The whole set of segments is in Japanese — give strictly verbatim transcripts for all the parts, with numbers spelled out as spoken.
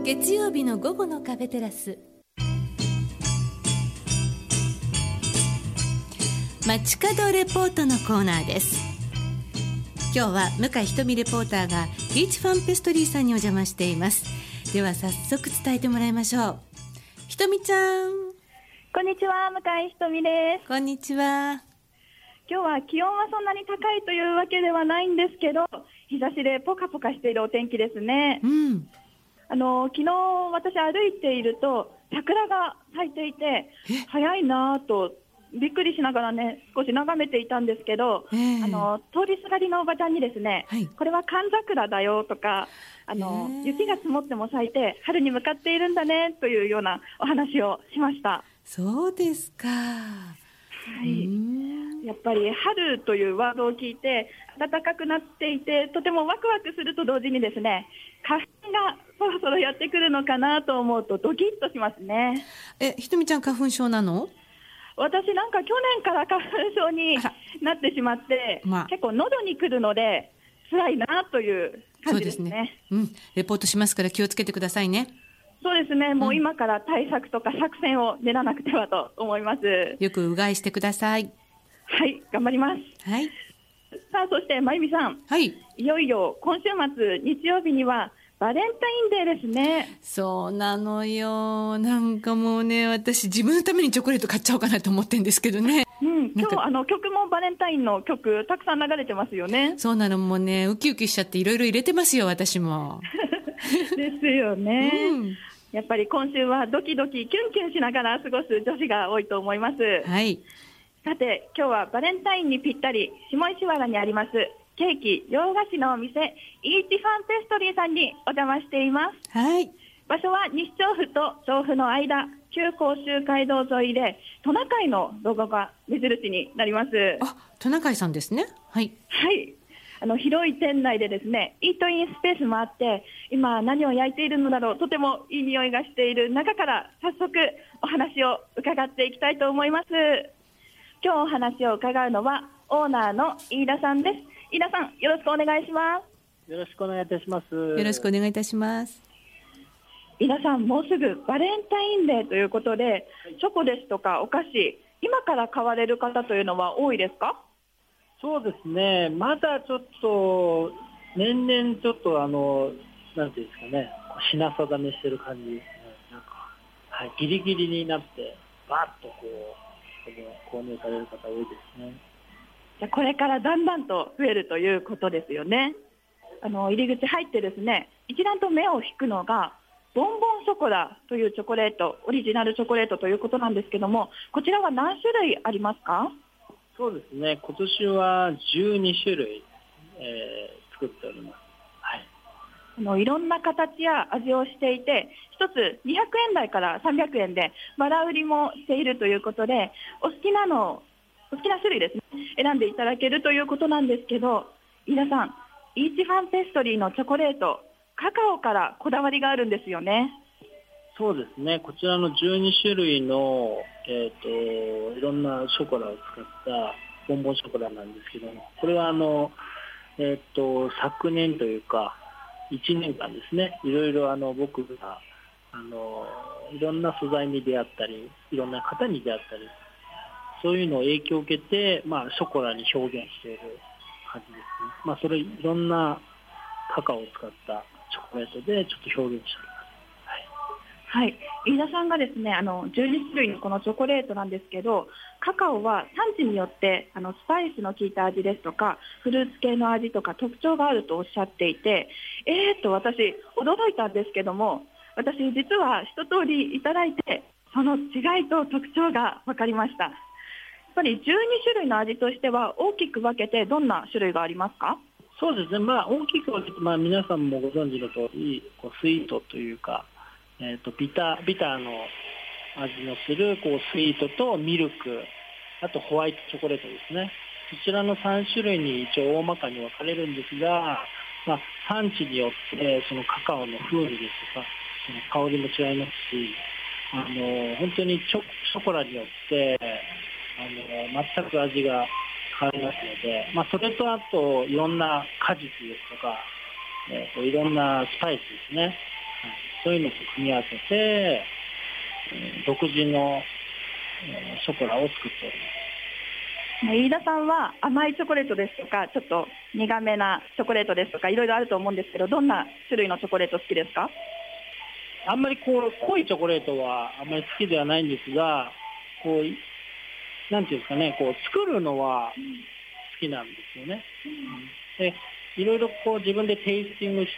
月曜日の午後のカフェテラス、街角レポートのコーナーです。今日は向井ひとみレポーターがリーチファンペストリーさんにお邪魔しています。では早速伝えてもらいましょう。ひとみちゃん、 こんにちは、向井ひとみです。 こんにちは。 今日は気温はそんなに高いというわけではないんですけど、日差しでポカポカしているお天気ですね。 うん、 あの昨日私歩いていると桜が咲いていて早いなぁとびっくりしながらね、少し眺めていたんですけど、 えー、 あの通りすがりのおばちゃんにですね、 はい、 これは寒桜だよとか、あの、えー、雪が積もっても咲いて春に向かっているんだねというようなお話をしました。 そうですか。 はい、やっぱり春というワードを聞いて暖かくなっていて、とてもワクワクすると同時にですね、花粉がそろそろやってくるのかなと思うとドキッとしますね。 え、ひとみちゃん花粉症なの？ 私なんか去年から花粉症になってしまって、まあ、結構喉に来るので辛いなという感じですね。そうですね、 うん、レポートしますから気をつけてくださいね。 そうですね、もう今から対策とか作戦を練らなくてはと思います。 よくうがいしてください。 はい、頑張ります。 はい。 さあ、そしてまゆみさん、 はい、 いよいよ今週末日曜日にはバレンタインデーですね。 そうなのよ。なんかもうね、私自分のためにチョコレート買っちゃおうかなと思ってるんですけどね。 うん、今日あの曲もバレンタインの曲たくさん流れてますよね。 そうなの、もうね、ウキウキしちゃっていろいろ入れてますよ、私も。 ですよね、 うん、 やっぱり今週はドキドキキュンキュンしながら過ごす女子が多いと思います。 はい。 さて、今日はバレンタインにぴったり下石原にありますケーキ洋菓子のお店イーチファンペストリーさんにお邪魔しています。 はい。 場所は西調布と調布の間、旧甲州街道沿いでトナカイのロゴが目印になります。 あ、トナカイさんですね。はい。 はい。あの広い店内でですね、イートインスペースもあって、今何を焼いているのだろう、とてもいい匂いがしている中から早速お話を伺っていきたいと思います。今日お話を伺うのはオーナーの飯田さんです。飯田さん、よろしくお願いします。 よろしくお願いいたします。よろしくお願いいたします。 飯田さん、もうすぐバレンタインデーということで、チョコですとかお菓子、今から買われる方というのは多いですか？ そうですね、まだちょっと年々ちょっとあのなんていうんですかね、品定めしてる感じ、なんか、はい、ギリギリになってバッとこう購入される方多いですね。 じゃこれからだんだんと増えるということですよね。あの入り口入ってですね、一段と目を引くのがボンボンショコラというチョコレート、オリジナルチョコレートということなんですけども、こちらは何種類ありますか？ そうですね、今年はじゅうにしゅるい、えー、作っております。はい、 あのいろんな形や味をしていて、一つにひゃくえん台からさんびゃくえんでバラ売りもしているということで、お好きなのお好きな種類ですね、選んでいただけるということなんですけど、飯田さん、イーチファンペストリーのチョコレート、カカオからこだわりがあるんですよね。 そうですね、こちらのじゅうにしゅるいの、えーと、いろんなショコラを使ったボンボンショコラなんですけども、これはあの、えーと、昨年というかいちねんかんですね、いろいろあの僕があのいろんな素材に出会ったり、いろんな方に出会ったり、そういうのを影響を受けて、まあ、ショコラに表現している感じですね。まあ、それいろんなカカオを使ったチョコレートでちょっと表現しております。 はい、飯田さんがですね、あのじゅうにしゅるいのこのチョコレートなんですけど、カカオは産地によってあのスパイスの効いた味ですとかフルーツ系の味とか特徴があるとおっしゃっていて、えーと私驚いたんですけども、私実は一通りいただいてその違いと特徴が分かりました。やっぱりじゅうにしゅるいの味としては大きく分けてどんな種類がありますか？ そうですね、まあ、大きく分けて、まあ、皆さんもご存知の通りこうスイートというか、えー、とビター、ビターの味のするこうスイートとミルク、あとホワイトチョコレートですね。こちらのさんしゅるいに一応大まかに分かれるんですが、まあ、産地によってそのカカオの風味ですとかその香りも違いますし、あの本当にチョ、ショコラによってあの全く味が変わりますので、まあ、それとあといろんな果実ですとか、えー、といろんなスパイスですね、はい、 そういうのと組み合わせて独自のショコラを作っております。 飯田さんは甘いチョコレートですとか、ちょっと苦めなチョコレートですとか、いろいろあると思うんですけど、どんな種類のチョコレート好きですか？ あんまりこう濃いチョコレートはあんまり好きではないんですが、こうなんていうんですかね、こう作るのは好きなんですよね。で、いろいろこう自分でテイスティングして、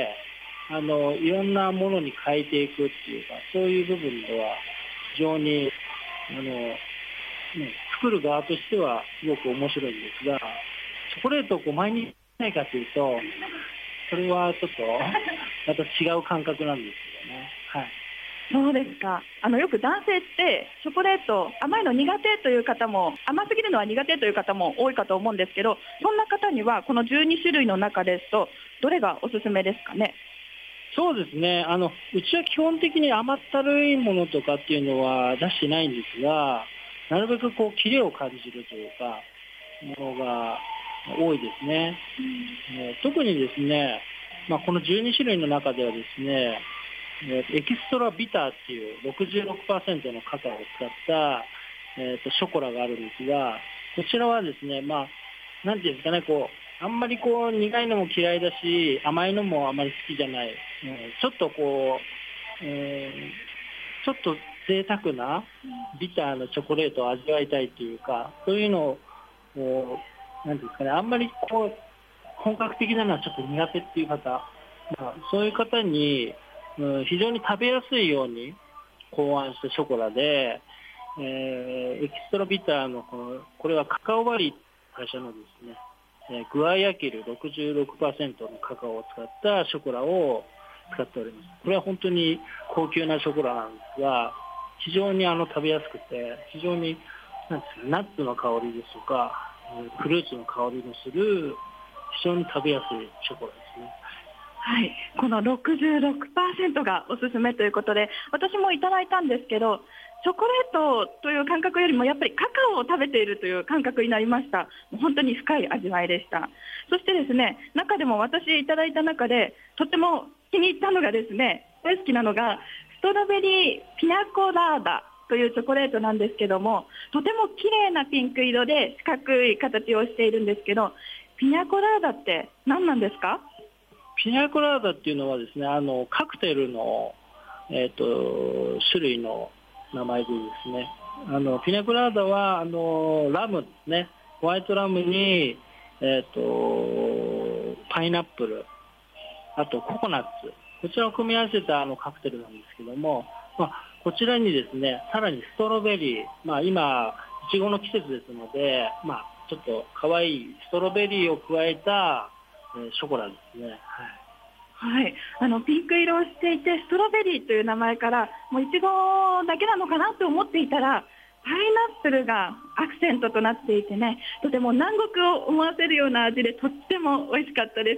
あのいろんなものに変えていくっていうか、そういう部分では非常にあの、ね、作る側としてはすごく面白いんですが、チョコレートをこう毎日しないかというと、それはちょっとまた違う感覚なんですけどね。はい。 そうですか。あのよく男性ってチョコレート甘いの苦手という方も、甘すぎるのは苦手という方も多いかと思うんですけど、そんな方にはこのじゅうに種類の中ですとどれがおすすめですかね？ そうですね、あのうちは基本的に甘ったるいものとかっていうのは出してないんですが、なるべくこうキレを感じるというかものが多いですね。うん、特にですね、まあ、このじゅうに種類の中ではですね、エキストラビターっていう ろくじゅうろくパーセント のカカオを使った、えー、とショコラがあるんですが、こちらはですね、まあ、なんていうんですかね、こうあんまりこう苦いのも嫌いだし、甘いのもあまり好きじゃない、うん、ちょっとこう、えー、ちょっと贅沢なビターのチョコレートを味わいたいというか、そういうのをこうなんていうんですかね、あんまりこう本格的なのはちょっと苦手っていう方、まあ、そういう方にうん、非常に食べやすいように考案したショコラで、えー、エキストラビターのこのこれはカカオバリー会社のですね、えー、グアヤキル ろくじゅうろくパーセント のカカオを使ったショコラを使っております。これは本当に高級なショコラなんですが、非常にあの食べやすくて、非常になんですか、ナッツの香りですとかフルーツの香りのする非常に食べやすいショコラですね。 はい、この ろくじゅうろくパーセント がおすすめということで、私もいただいたんですけど、チョコレートという感覚よりもやっぱりカカオを食べているという感覚になりました。本当に深い味わいでした。そしてですね、中でも私いただいた中でとっても気に入ったのがですね、大好きなのがストロベリーピナコラーダというチョコレートなんですけども、とても綺麗なピンク色で四角い形をしているんですけど、ピナコラーダって何なんですか？ ピナコラーダっていうのはですね、あのカクテルの、えー、と種類の名前でですね、あのピナコラーダはあのラムですね、ホワイトラムに、えー、とパイナップル、あとココナッツ、こちらを組み合わせたあのカクテルなんですけども、まあ、こちらにですね、さらにストロベリー、まあ、今いちごの季節ですので、まあ、ちょっと可愛いストロベリーを加えたショコラですね。 はいはい、あのピンク色をしていてストロベリーという名前からもういちごだけなのかなと思っていたら、パイナップルがアクセントとなっていてね、とても南国を思わせるような味でとっても美味しかったです。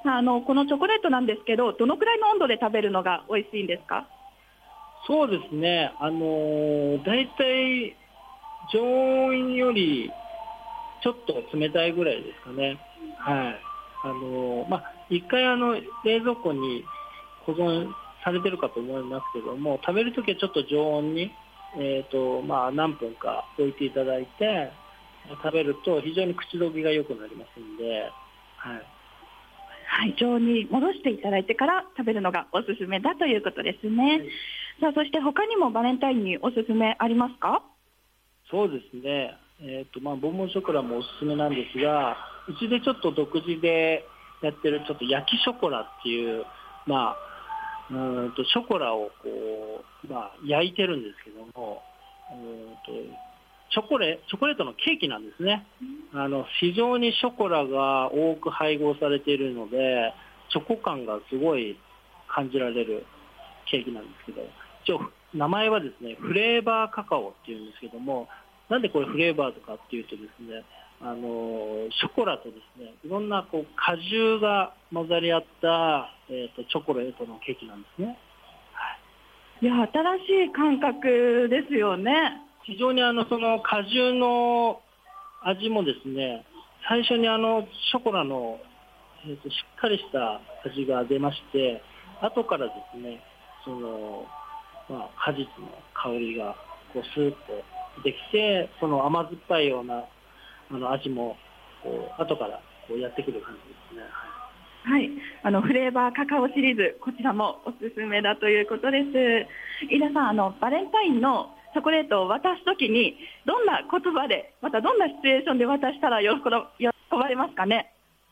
あのこのチョコレートなんですけど、どのくらいの温度で食べるのが美味しいんですか？ そうですね、あのだいたい常温よりちょっと冷たいぐらいですかね。はい。あのまあ、一回あの冷蔵庫に保存されてるかと思いますけども、食べるときはちょっと常温に、えーとまあ、何分か置いていただいて食べると非常に口どけが良くなりますので、はいはい、常温に戻していただいてから食べるのがおすすめだということですね。はい、さあ、そして他にもバレンタインにおすすめありますか？ そうですね、えーとまあ、ボンボンショコラもおすすめなんですが、うちでちょっと独自でやってるちょっと焼きショコラっていう、まあ、うんとショコラをこう、まあ、焼いてるんですけども、うんとチョコレ、チョコレートのケーキなんですね。あの非常にショコラが多く配合されているので、チョコ感がすごい感じられるケーキなんですけど、一応名前はですね、フレーバーカカオっていうんですけども、なんでこれフレーバーとかっていうとですね、あのショコラとですね、いろんなこう果汁が混ざり合った、えー、とチョコレートのケーキなんですね。 はい、いや、新しい感覚ですよね。 非常にあのその果汁の味もですね、最初にあのショコラの、えー、としっかりした味が出まして、 後からですね、その、まあ、果実の香りがこうスーッとできて、その甘酸っぱいようなあの味もこう後からこうやってくる感じですね。 はい、あのフレーバーカカオシリーズ、こちらもおすすめだということです。飯田さん、あのバレンタインのチョコレートを渡すときにどんな言葉で、またどんなシチュエーションで渡したら喜ばれますかね。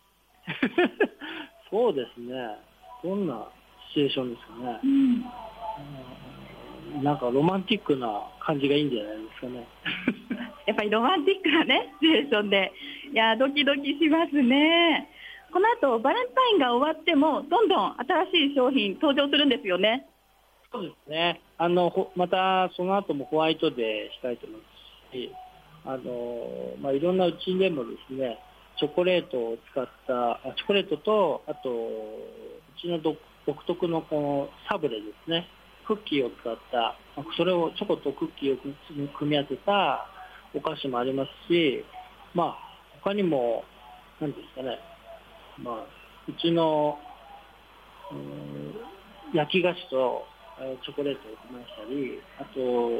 そうですね、どんなシチュエーションですかね、うん、なんかロマンティックな感じがいいんじゃないですかね。 やっぱりロマンティックなね、シチュエーションで、いやドキドキしますね。この後バレンタインが終わってもどんどん新しい商品登場するんですよね。 そうですね、あのまたその後もホワイトデー控えてますし、あの、まあ、いろんなうちでもですね、チョコレートを使ったチョコレートと、あとうちの独特のこのサブレですね、クッキーを使った、それをチョコとクッキーを組み合わせたお菓子もありますし、まあ、他にも何ですかね、まあ、うちの、うん、焼き菓子とチョコレートを組み合わせたり、あと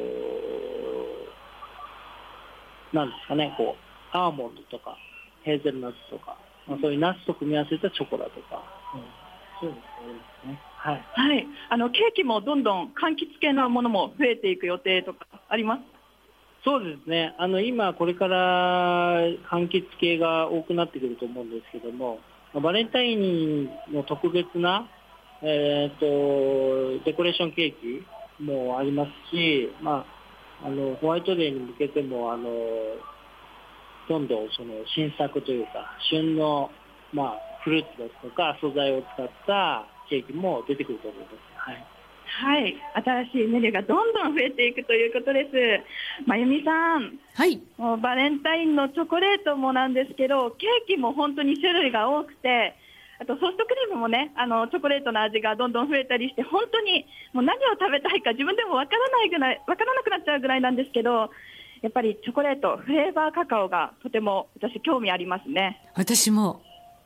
何ですかね、こうアーモンドとかヘーゼルナッツとか、まあ、そういうナッツと組み合わせたチョコラとか、うん、そうですね。はい。 はい。あのケーキもどんどん柑橘系のものも増えていく予定とかあります？ そうですね。あの今これから柑橘系が多くなってくると思うんですけども、バレンタインの特別な、えー、とデコレーションケーキもありますし、まあ、あのホワイトデーに向けてもあのどんどんその新作というか旬の、まあ、フルーツですとか素材を使ったケーキも出てくると思います。はい、 はい、新しいメニューがどんどん増えていくということです。まゆみさん、 はい、 もうバレンタインのチョコレートもなんですけど、ケーキも本当に種類が多くて、あとソフトクリームもね、あのチョコレートの味がどんどん増えたりして、本当にもう何を食べたいか自分でもわからないぐらい、わからなくなっちゃうぐらいなんですけど、やっぱりチョコレート、フレーバーカカオがとても私興味ありますね。 私も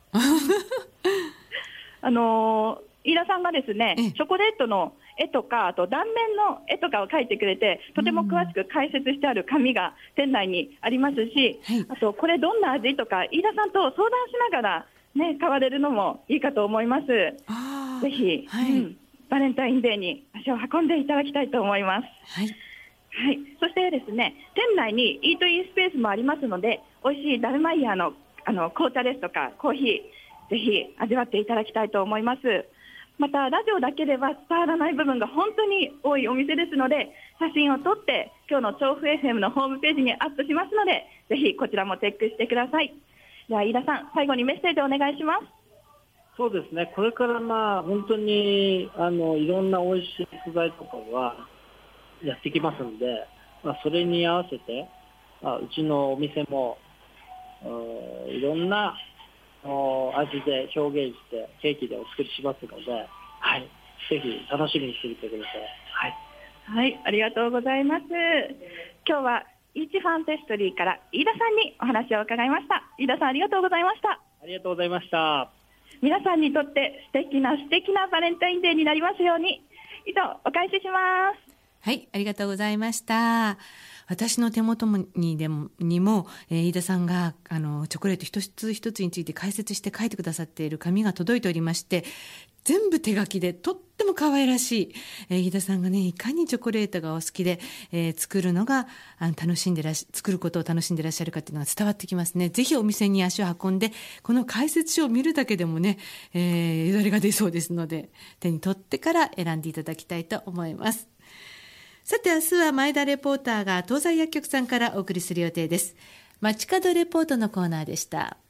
あの飯田さんがですね、チョコレートの絵とか、あと断面の絵とかを描いてくれて、とても詳しく解説してある紙が店内にありますし、はい、あとこれどんな味とか飯田さんと相談しながら、ね、買われるのもいいかと思います。ぜひ、はい、うん、バレンタインデーに足を運んでいただきたいと思います。 はい、 はい、そしてですね、店内にイートインスペースもありますので、美味しいダルマイヤーの、あの紅茶ですとかコーヒー、ぜひ味わっていただきたいと思います。またラジオだけでは伝わらない部分が本当に多いお店ですので、写真を撮って今日の調布 エフエム のホームページにアップしますので、ぜひこちらもチェックしてください。では飯田さん、最後にメッセージをお願いします。 そうですね、これからまあ本当にあのいろんな美味しい素材とかはやってきますので、まあ、それに合わせて、まあ、うちのお店もいろんな味で表現してケーキでお作りしますので、はい、ぜひ楽しみにしてみてください。はい、 はい、ありがとうございます。今日はイーチファンペストリーから飯田さんにお話を伺いました。飯田さん、ありがとうございました。 ありがとうございました。 皆さんにとって素敵な素敵なバレンタインデーになりますように。以上、お返しします。 はい、ありがとうございました。私の手元にでもにも、えー、飯田さんがあのチョコレート一つ一つについて解説して書いてくださっている紙が届いておりまして、全部手書きでとっても可愛らしい、えー、飯田さんがね、いかにチョコレートがお好きで、えー、作るのがあの楽しんでらし作ることを楽しんでらっしゃるかっていうのが伝わってきますね。ぜひお店に足を運んで、この解説書を見るだけでもね、えー、よだれが出そうですので、手に取ってから選んでいただきたいと思います。さて明日は前田レポーターが東西薬局さんからお送りする予定です。街角レポートのコーナーでした。